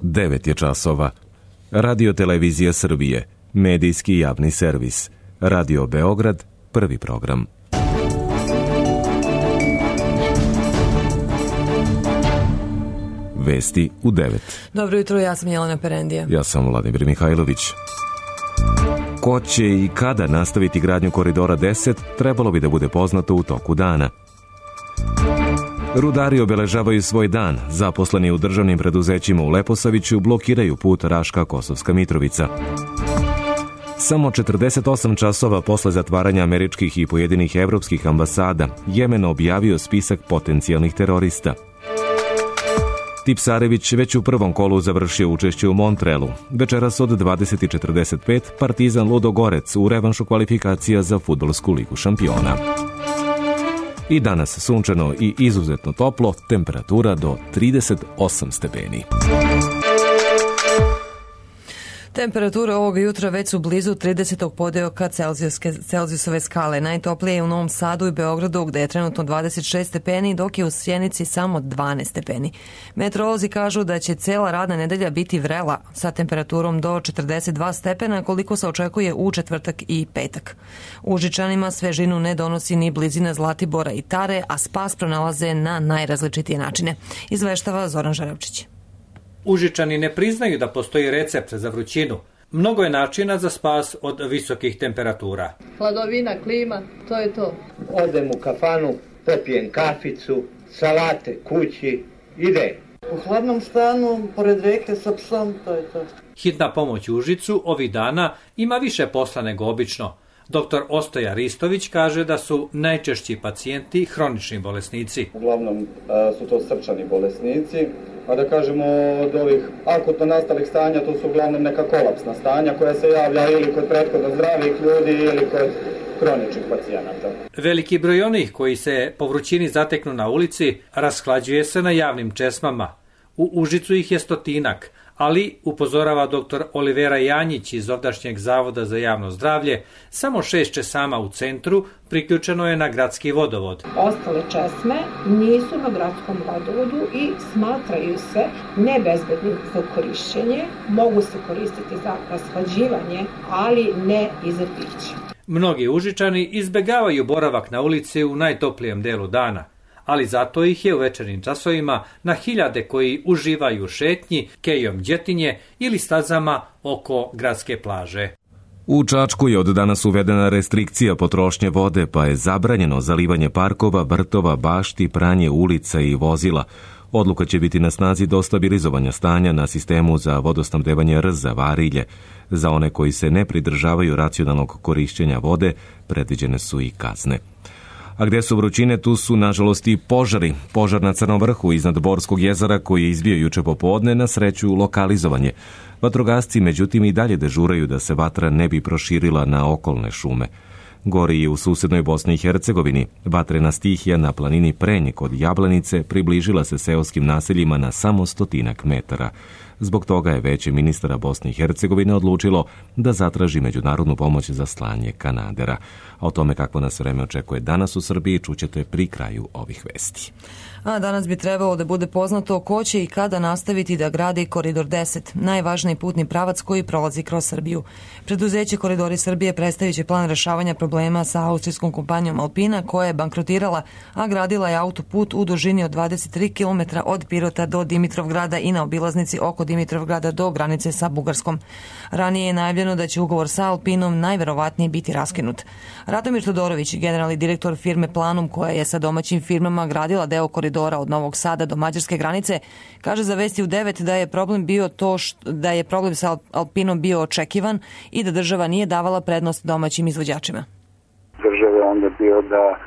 9 je časova. Radio Televizija Srbije, medijski javni servis. Radio Beograd, prvi program. Vesti u 9. Dobro jutro, ja sam Jelena Perendija. Ja sam Vladimir Mihajlović. Ko će i kada nastaviti gradnju Koridora 10, trebalo bi da bude poznato u toku dana. Rudari obeležavaju svoj dan. Zaposleni u državnim preduzećima u Leposaviću blokiraju put Raška-Kosovska Mitrovica. Samo 48 časova posle zatvaranja američkih i pojedinih evropskih ambasada, Jemen objavio spisak potencijalnih terorista. Tipsarević već u prvom kolu završio učešće u Montrealu. Večeras od 20:45 Partizan Ludogorec u revanšu kvalifikacija za fudbalsku ligu šampiona. I danas sunčano i izuzetno toplo, temperatura do 38 stepeni. Temperature ovog jutra već su blizu 30. podeoka Celzijusove skale. Najtoplije je u Novom Sadu i Beogradu, gde je trenutno 26 stepeni, dok je u Sjenici samo 12 stepeni. Meteorolozi kažu da će cela radna nedelja biti vrela, sa temperaturom do 42 stepena, koliko se očekuje u četvrtak i petak. Užičanima svežinu ne donosi ni blizina Zlatibora i Tare, a spas pronalaze na najrazličitije načine. Izveštava Zoran Žarevčić. Užičani ne priznaju da postoji recept za vrućinu. Mnogo je načina za spas od visokih temperatura. Hladovina, klima, to je to. Odem u kafanu, popijem kaficu, salate kući, ide. U hladnom stanu, pored reke sa psom, to je to. Hitna pomoć u Užicu ovih dana ima više posla nego obično. Dr. Ostoja Ristović kaže da su najčešći pacijenti hronični bolesnici. Uglavnom su to srčani bolesnici, a da kažemo od ovih akutno nastalih stanja, to su uglavnom neka kolapsna stanja koja se javlja ili kod prethodno zdravih ljudi ili kod hroničnih pacijenata. Veliki broj onih koji se po vrućini zateknu na ulici rashlađuje se na javnim česmama. U Užicu ih je 100, ali, upozorava dr. Olivera Janjić iz ovdašnjeg Zavoda za javno zdravlje, samo 6 česama u centru priključeno je na gradski vodovod. Ostale česme nisu na gradskom vodovodu i smatraju se nebezbednim za korišćenje, mogu se koristiti za rashlađivanje, ali ne i za piće. Mnogi Užičani izbegavaju boravak na ulici u najtoplijem delu dana, ali zato ih je u večernjim časovima na hiljade koji uživaju u šetnji, kejom Đetinje ili stazama oko gradske plaže. U Čačku je od danas uvedena restrikcija potrošnje vode, pa je zabranjeno zalivanje parkova, vrtova, bašti, pranje ulica i vozila. Odluka će biti na snazi do stabilizovanja stanja na sistemu za vodosnabdevanje Rza, Varilje. Za one koji se ne pridržavaju racionalnog korišćenja vode, predviđene su i kazne. A gde su vrućine, tu su nažalost i požari. Požar na Crnom vrhu iznad Borskog jezera koji je izbio juče popodne, na sreću lokalizovanje. Vatrogasci međutim i dalje dežuraju da se vatra ne bi proširila na okolne šume. Gori je u susednoj Bosni i Hercegovini. Vatrena stihija na planini Prenj kod Jablanice približila se seoskim naseljima na samo 100 metara. Zbog toga je Veće ministara Bosne i Hercegovine odlučilo da zatraži međunarodnu pomoć za slanje kanadera. A o tome kakvo nas vreme očekuje danas u Srbiji čućete pri kraju ovih vesti. A danas bi trebalo da bude poznato ko će i kada nastaviti da gradi Koridor 10, najvažniji putni pravac koji prolazi kroz Srbiju. Preduzeće Koridori Srbije predstavit će plan rešavanja problema sa austrijskom kompanijom Alpina koja je bankrotirala, a gradila je autoput u dužini od 23 km od Pirota do Dimitrovgrada i na obilaznici oko Dimitrovgrada do granice sa Bugarskom. Ranije je najavljeno da će ugovor sa Alpinom najverovatnije biti raskinut. Radomir Todorović, generalni direktor firme Planum, koja je sa domaćim firmama gradila deo koridora od Novog Sada do mađarske granice, kaže za Vesti u 9 da je problem bio da je problem sa Alpinom bio očekivan i da država nije davala prednost domaćim izvođačima. Države onda bio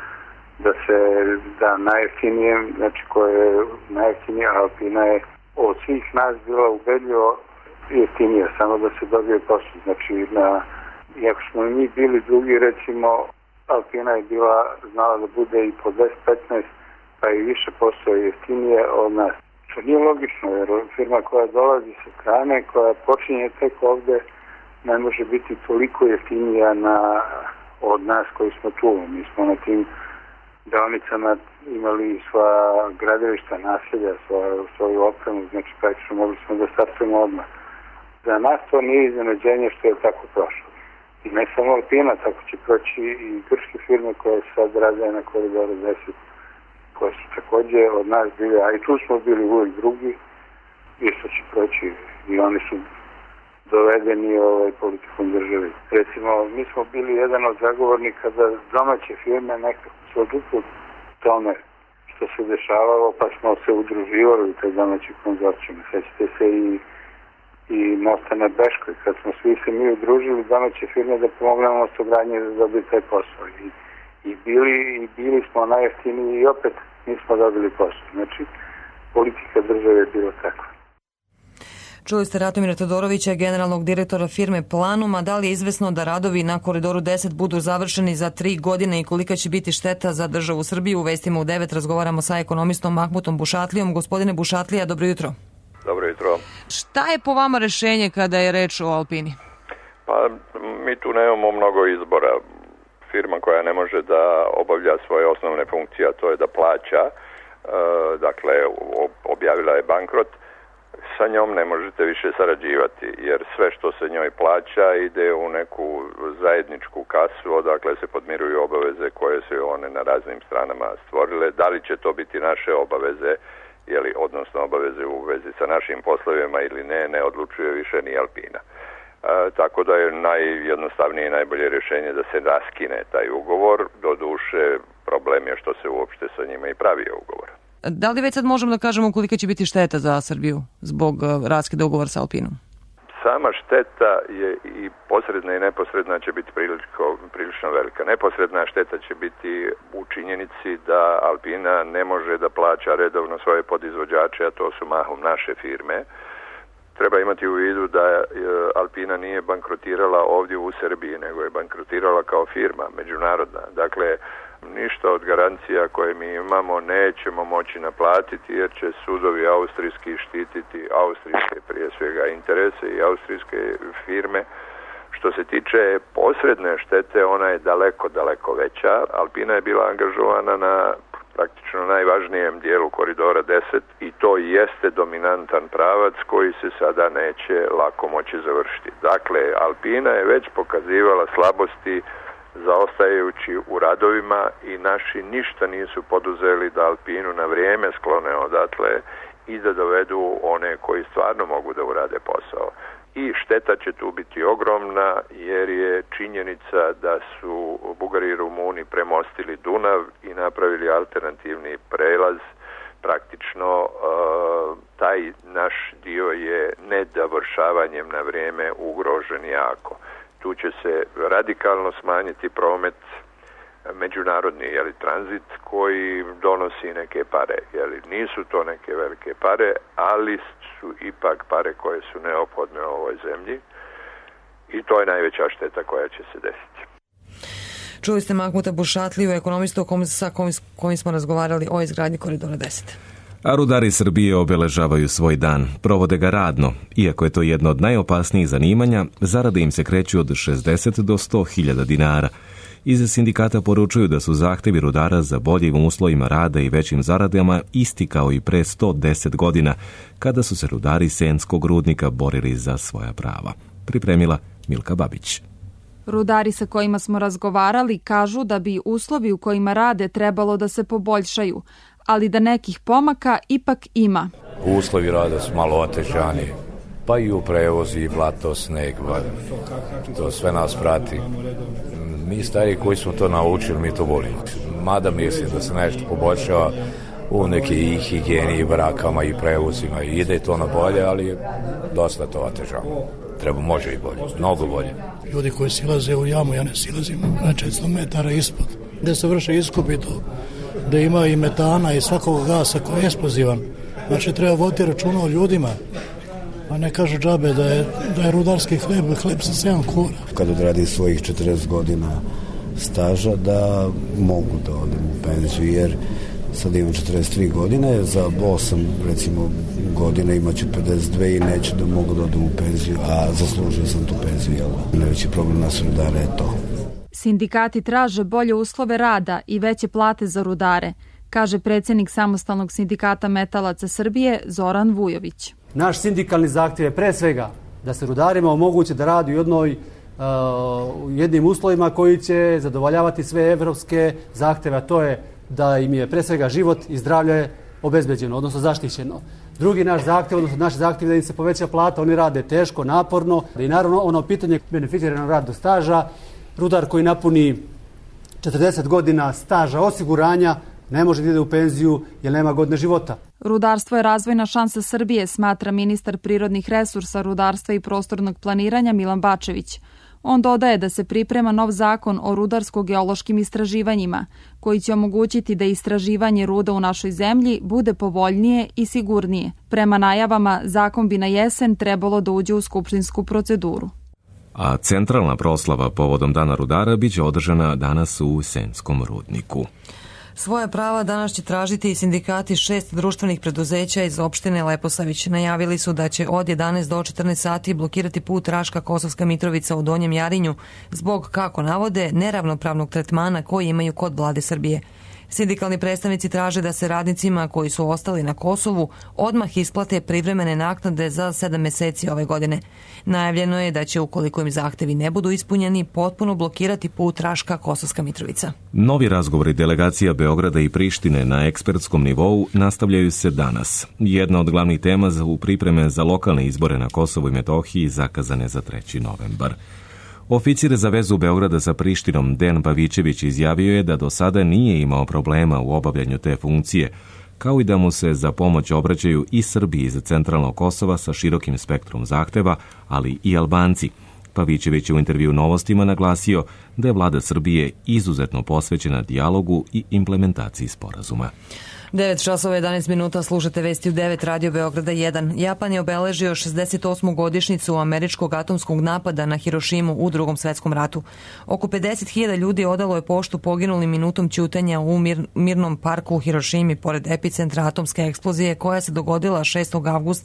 da se da najjeftinije, znači koje je najjeftinije, Alpina je od svih nas bila ubedljivo jeftinija, samo da se dobije posao. Znači, iako smo mi bili drugi, recimo, Alpina je bila, znala da bude i po 10-15, pa i više posao jeftinije od nas. Što nije logično, jer firma koja dolazi sa strane, koja počinje tek ovde, ne može biti toliko jeftinija od nas koji smo tu. Mi smo na tim deonicama imali sva gradilišta, naselja, svoju opremu, znači praktično mogli smo da startujemo odmah. Za nas to nije iznenađenje što je tako prošlo. I ne samo Alpina, tako će proći i grčke firme koje sad rade na Koridoru 10, koje su takođe od nas bili, a i tu smo bili uvijek drugi, isto će proći i oni su dovedeni politikom države. Recimo, mi smo bili jedan od zagovornika da domaće firme nekako se odupru tome što se dešavalo, pa smo se udruživali u te domaće konzorcijume. Sećate se i Mosta na Beškoj, kad smo svi se mi udružili domaće firme da pomognemo Mostogradnji da dobiti taj posao. I bili smo najjeftiniji i opet nismo dobili posao. Znači, politika države je bila takva. Čuli ste Ratomira Todorovića, generalnog direktora firme Planuma. Da li je izvesno da radovi na Koridoru 10 budu završeni za 3 godine i kolika će biti šteta za državu Srbiju? U vestima u 9 razgovaramo sa ekonomistom Mahmutom Bušatlijom. Gospodine Bušatlija, dobro jutro. Dobro jutro. Šta je po vama rešenje kada je reč o Alpini? Pa mi tu nemamo mnogo izbora. Firma koja ne može da obavlja svoje osnovne funkcije, a to je da plaća, dakle objavila je bankrot, sa njom ne možete više sarađivati, jer sve što se njoj plaća ide u neku zajedničku kasu, odakle se podmiruju obaveze koje su one na raznim stranama stvorile. Da li će to biti naše obaveze, odnosno obaveze u vezi sa našim poslovima ili ne odlučuje više ni Alpina. Tako da je najjednostavnije i najbolje rješenje da se raskine taj ugovor. Doduše, problem je što se uopšte sa njima i pravio ugovor. Da li već sad možemo da kažemo kolika će biti šteta za Srbiju zbog raskida ugovora sa Alpinom? Sama šteta je i posredna i neposredna će biti prilično velika. Neposredna šteta će biti u činjenici da Alpina ne može da plaća redovno svoje podizvođače, a to su mahom naše firme. Treba imati u vidu da Alpina nije bankrotirala ovdje u Srbiji, nego je bankrotirala kao firma međunarodna. Dakle, ništa od garancija koje mi imamo nećemo moći naplatiti, jer će sudovi austrijski štititi austrijske prije svega interese i austrijske firme. Što se tiče posredne štete, ona je daleko veća. Alpina je bila angažovana na praktično najvažnijem dijelu Koridora 10 i to jeste dominantan pravac koji se sada neće lako moći završiti. Dakle, Alpina je već pokazivala slabosti zaostajući u radovima i naši ništa nisu poduzeli da Alpinu na vrijeme sklone odatle i da dovedu one koji stvarno mogu da urade posao. I šteta će tu biti ogromna jer je činjenica da su Bugari i Rumuni premostili Dunav i napravili alternativni prelaz. Praktično taj naš dio je nedovršavanjem na vrijeme ugrožen jako. Tu će se radikalno smanjiti promet međunarodni tranzit koji donosi neke pare. Nisu to neke velike pare, ali su ipak pare koje su neophodne u ovoj zemlji i to je najveća šteta koja će se desiti. Čuli ste Mahmuta Bušatliju, ekonomistu sa kojim smo razgovarali o izgradnji Koridora 10. A rudari Srbije obeležavaju svoj dan. Provode ga radno. Iako je to jedno od najopasnijih zanimanja, zarade im se kreću od 60 do 100.000 dinara. Iz sindikata poručuju da su zahtevi rudara za boljim uslovima rada i većim zaradama isti kao i pre 110 godina, kada su se rudari Senskog rudnika borili za svoja prava. Pripremila Milka Babić. Rudari sa kojima smo razgovarali kažu da bi uslovi u kojima rade trebalo da se poboljšaju, ali da nekih pomaka ipak ima. Uslovi rada su malo otežani, pa i u prevozi, i blato, sneg, to sve nas prati. Mi stari koji smo to naučili, mi to volimo. Mada mislim da se nešto poboljšava u neke i higijeni, i barakama, i prevozima. Ide to na bolje, ali dosta to otežava. Može i bolje, mnogo bolje. Ljudi koji silaze u jamu, ja ne silazim na 400 metara ispod, gde se vrše iskupi to, da ima i metana i svakog gasa koji je eksplozivan. Znači treba voditi računa o ljudima, a ne kažu džabe da je rudarski hleb sa 7 kura. Kad odradi svojih 40 godina staža da mogu da odem u penziju, jer sad imam 43 godine, za 8 recimo godine imaću 52 i neću da mogu da odem u penziju, a zaslužio sam tu penziju, jel? Najveći problem nas rudara je to. Sindikati traže bolje uslove rada i veće plate za rudare. kaže predsjednik Samostalnog sindikata metalaca Srbije Zoran Vujović. Naš sindikalni zahtjev je pre svega da se rudarima omogući da radi u jednim uslovima koji će zadovoljavati sve evropske zahtjeve, a to je da im je pre svega život i zdravlje obezbeđeno, odnosno zaštićeno. Drugi naš zahtjev, odnosno naš zahtjev da im se poveća plata, oni rade teško, naporno. I naravno ono pitanje beneficiranog radnog staža, rudar koji napuni 40 godina staža osiguranja ne može da ide u penziju jer nema godine života. Rudarstvo je razvojna šansa Srbije, smatra ministar prirodnih resursa, rudarstva i prostornog planiranja Milan Bačević. On dodaje da se priprema nov zakon o rudarsko-geološkim istraživanjima, koji će omogućiti da istraživanje ruda u našoj zemlji bude povoljnije i sigurnije. Prema najavama, zakon bi na jesen trebalo da uđe u skupštinsku proceduru. A centralna proslava povodom Dana rudara biće održana danas u Senskom rudniku. Svoje prava danas će tražiti i sindikati 6 društvenih preduzeća iz opštine Leposavić. Najavili su da će od 11 do 14 sati blokirati put Raška Kosovska Mitrovica u Donjem Jarinju zbog, kako navode, neravnopravnog tretmana koji imaju kod vlade Srbije. Sindikalni predstavnici traže da se radnicima koji su ostali na Kosovu odmah isplate privremene naknade za 7 meseci ove godine. Najavljeno je da će, ukoliko im zahtevi ne budu ispunjeni, potpuno blokirati put Raška Kosovska Mitrovica. Novi razgovori delegacija Beograda i Prištine na ekspertskom nivou nastavljaju se danas. Jedna od glavnih tema u pripreme za lokalne izbore na Kosovu i Metohiji zakazane za 3. novembar. Oficir za vezu Beograda sa Prištinom Dejan Pavićević izjavio je da do sada nije imao problema u obavljanju te funkcije, kao i da mu se za pomoć obraćaju i Srbi iz centralnog Kosova sa širokim spektrom zahteva, ali i Albanci. Pavićević je u intervju Novostima naglasio da je vlada Srbije izuzetno posvećena dijalogu i implementaciji sporazuma. 9 časova 11 minuta, slušate vesti u 9 Radio Beograda 1. Japan je obeležio 68. godišnjicu američkog atomskog napada na Hirošimu u Drugom svetskom ratu. Oko 50.000 ljudi odalo je poštu poginulim minutom ćutanja u mirnom parku u Hirošimi pored epicentra atomske eksplozije koja se dogodila 6. avgusta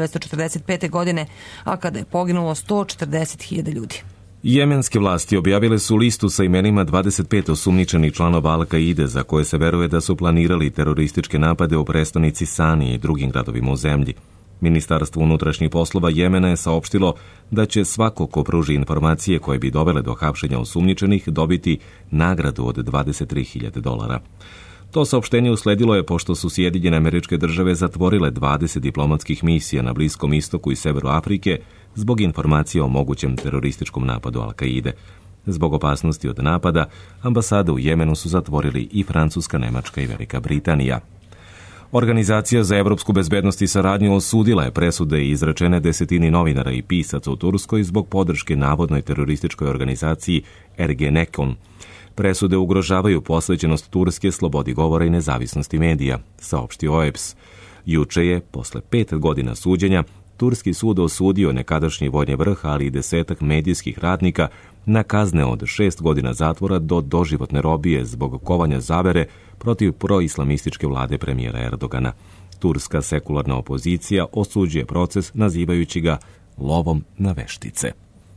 1945. godine, a kada je poginulo 140.000 ljudi. Jemenske vlasti objavile su listu sa imenima 25 osumnjičenih članova Al-Kaide za koje se veruje da su planirali terorističke napade u prestonici Sani i drugim gradovima u zemlji. Ministarstvo unutrašnjih poslova Jemena je saopštilo da će svako ko pruži informacije koje bi dovele do hapšenja osumnjičenih dobiti nagradu od $23.000. To saopštenje usledilo je pošto su Sjedinjene Američke Države zatvorile 20 diplomatskih misija na Bliskom istoku i severu Afrike zbog informacija o mogućem terorističkom napadu Al-Kaide. Zbog opasnosti od napada, ambasade u Jemenu su zatvorili i Francuska, Nemačka i Velika Britanija. Organizacija za evropsku bezbednost i saradnju osudila je presude izrečene desetini novinara i pisaca u Turskoj zbog podrške navodnoj terorističkoj organizaciji Ergenekon. Presude ugrožavaju posvećenost Turske, slobodi govora i nezavisnosti medija, saopštio OEBS. Juče je, posle 5 godina suđenja, Turski sud osudio nekadašnji vojni vrh, ali i 10 medijskih radnika na kazne od 6 godina zatvora do doživotne robije zbog kovanja zavere protiv proislamističke vlade premijera Erdogana. Turska sekularna opozicija osuđuje proces nazivajući ga lovom na veštice.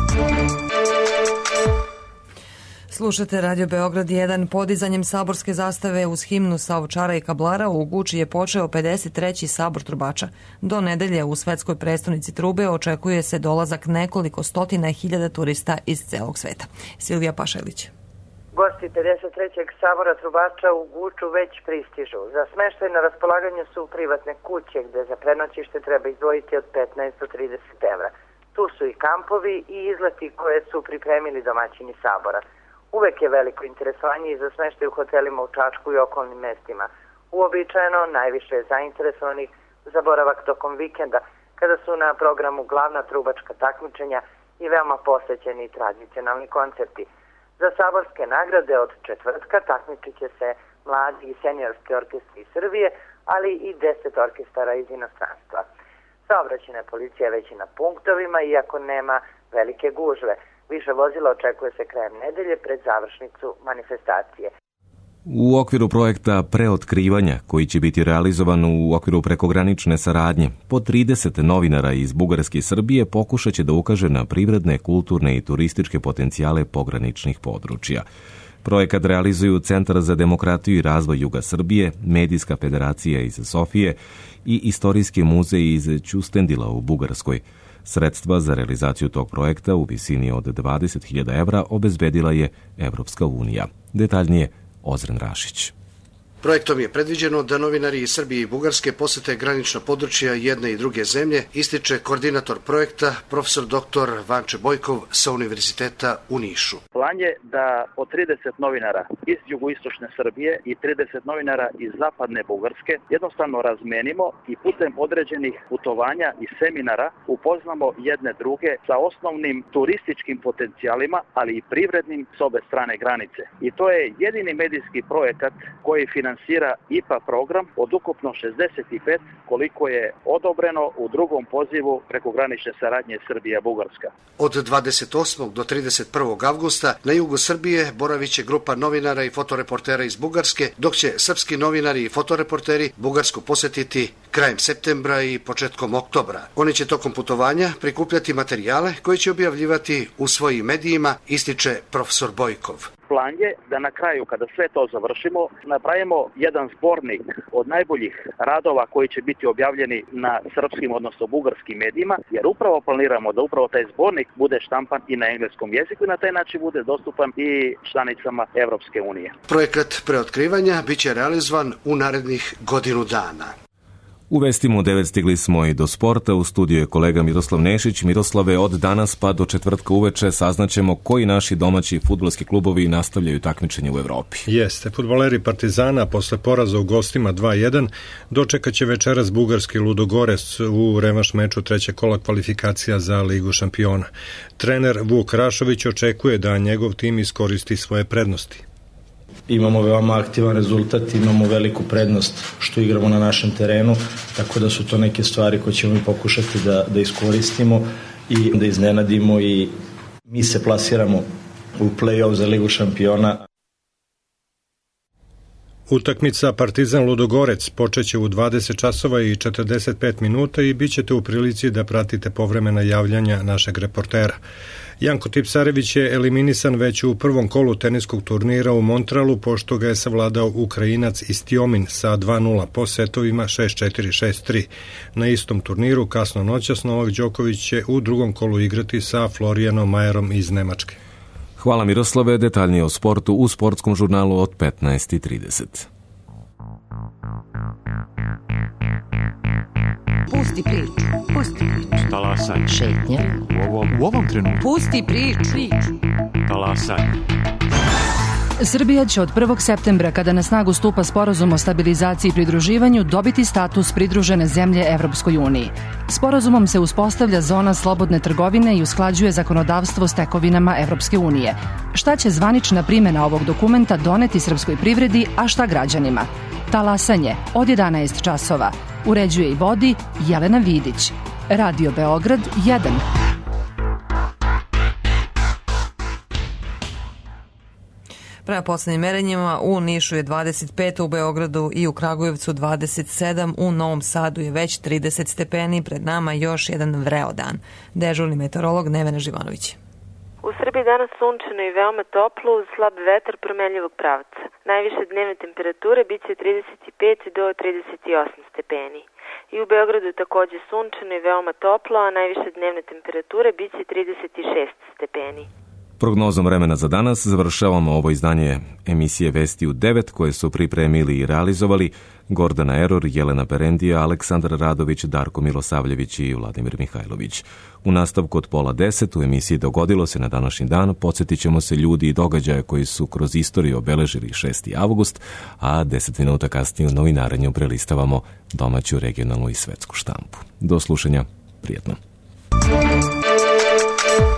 Slušate Radio Beograd 1. Podizanjem saborske zastave uz himnu sa Ovčara i Kablara u Guči je počeo 53. sabor trubača. Do nedelje u svetskoj prestonici trube očekuje se dolazak nekoliko stotina hiljada turista iz celog sveta. Silvija Pašelić. Gosti 53. sabora trubača u Guču već pristižu. Za smeštaj na raspolaganju su privatne kuće gde za prenoćište treba izdvojiti od 15 do 30 evra. Tu su i kampovi i izleti koje su pripremili domaćini sabora. Uvek je veliko interesovanje i za smeštaj u hotelima u Čačku i okolnim mestima. Uobičajeno najviše je zainteresovanih za boravak tokom vikenda, kada su na programu glavna trubačka takmičenja i veoma posvećeni tradicionalni koncerti. Za saborske nagrade od četvrtka takmičit će se mladi i seniorski orkestri iz Srbije, ali i 10 orkestara iz inostranstva. Saobraćajna policija već i na punktovima, iako nema velike gužve. Više vozila očekuje se krajem nedelje pred završnicu manifestacije. U okviru projekta preotkrivanja, koji će biti realizovan u okviru prekogranične saradnje, po 30 novinara iz Bugarske i Srbije pokušat će da ukaže na privredne, kulturne i turističke potencijale pograničnih područja. Projekat realizuju Centar za demokratiju i razvoj Juga Srbije, Medijska federacija iz Sofije i Istorijski muzej iz Ćustendila u Bugarskoj. Sredstva za realizaciju tog projekta u visini od 20.000 evra obezbedila je Evropska unija. Detaljnije Ozren Rašić. Projektom je predviđeno da novinari iz Srbije i Bugarske posete granična područja jedne i druge zemlje, ističe koordinator projekta, profesor dr. Vanče Bojkov sa Univerziteta u Nišu. Plan je da po 30 novinara iz jugoistočne Srbije i 30 novinara iz zapadne Bugarske jednostavno razmenimo i putem određenih putovanja i seminara upoznamo jedne druge sa osnovnim turističkim potencijalima, ali i privrednim s obe strane granice. I to je jedini medijski projekat koji finansira IPA program od ukupno 65 koliko je odobreno u drugom pozivu prekogranične saradnje Srbija-Bugarska. Od 28. do 31. avgusta na jugu Srbije boravit će grupa novinara i fotoreportera iz Bugarske, dok će srpski novinari i fotoreporteri Bugarsku posetiti krajem septembra i početkom oktobra. Oni će tokom putovanja prikupljati materijale koje će objavljivati u svojim medijima, ističe profesor Bojkov. Plan je da na kraju, kada sve to završimo, napravimo jedan zbornik od najboljih radova koji će biti objavljeni na srpskim, odnosno bugarskim medijima, jer upravo planiramo da upravo taj zbornik bude štampan i na engleskom jeziku i na taj način bude dostupan i članicama Evropske unije. Projekat preotkrivanja biće realizovan u narednih godinu dana. U vestima u 9 stigli smo i do sporta. U studiju je kolega Miroslav Nešić. Miroslave, od danas pa do četvrtka uveče saznaćemo koji naši domaći fudbalski klubovi nastavljaju takmičenje u Evropi. Jeste, fudbaleri Partizana posle poraza u gostima 2-1 dočekat će večeras bugarski Ludogorets u revanš meču trećeg kola kvalifikacija za Ligu šampiona. Trener Vuk Rašović očekuje da njegov tim iskoristi svoje prednosti. Imamo veoma aktivan rezultat, imamo veliku prednost što igramo na našem terenu, tako da su to neke stvari koje ćemo mi pokušati da iskoristimo i da iznenadimo i mi se plasiramo u play-off za Ligu šampiona. Utakmica Partizan Ludogorec počeće u 20 časova i 45 minuta i bit ćete u prilici da pratite povremena javljanja našeg reportera. Janko Tipsarević je eliminisan već u prvom kolu teniskog turnira u Montrealu, pošto ga je savladao Ukrajinac Istiomin sa 2-0 po setovima 6-4, 6-3. Na istom turniru kasno noćas Novak Đoković će u drugom kolu igrati sa Florianom Majerom iz Nemačke. Hvala Miroslave, detaljnije o sportu u sportskom žurnalu od 15:30. Pusti priču. Pusti priču. Talasaj. Šetnja. U ovom trenutku. Pusti priču. Talasaj. Srbija će od 1. septembra, kada na snagu stupa sporazum o stabilizaciji i pridruživanju, dobiti status pridružene zemlje Evropskoj uniji. Sporazumom se uspostavlja zona slobodne trgovine i usklađuje zakonodavstvo s tekovinama Evropske unije. Šta će zvanična primjena ovog dokumenta doneti srpskoj privredi, a šta građanima? Talasanje od 11 časova. Uređuje i vodi Jelena Vidić. Radio Beograd 1. Prema poslednjim merenjima u Nišu je 25, u Beogradu i u Kragujevcu 27, u Novom Sadu je već 30 stepeni, pred nama još jedan vreo dan. Dežurni meteorolog Nevena Živanović. U Srbiji danas sunčano i veoma toplo uz slab vetar promenljivog pravca. Najviše dnevne temperature biće 35 do 38 stepeni. I u Beogradu takođe sunčano i veoma toplo, a najviše dnevne temperature biće 36 stepeni. Prognozom vremena za danas završavamo ovo izdanje emisije Vesti u 9 koje su pripremili i realizovali Gordana Eror, Jelena Perendija, Aleksandar Radović, Darko Milosavljević i Vladimir Mihajlović. U nastavku od 9:30 u emisiji Dogodilo se na današnji dan podsjetit ćemo se ljudi i događaja koji su kroz istoriju obeležili 6. avgust, a 10 minuta kasnije u novinarenju prelistavamo domaću, regionalnu i svetsku štampu. Do slušanja, prijatno.